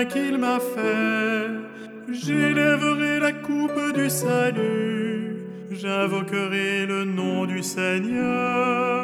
qu'il m'a fait. J'élèverai la coupe du salut, j'invoquerai le nom du Seigneur.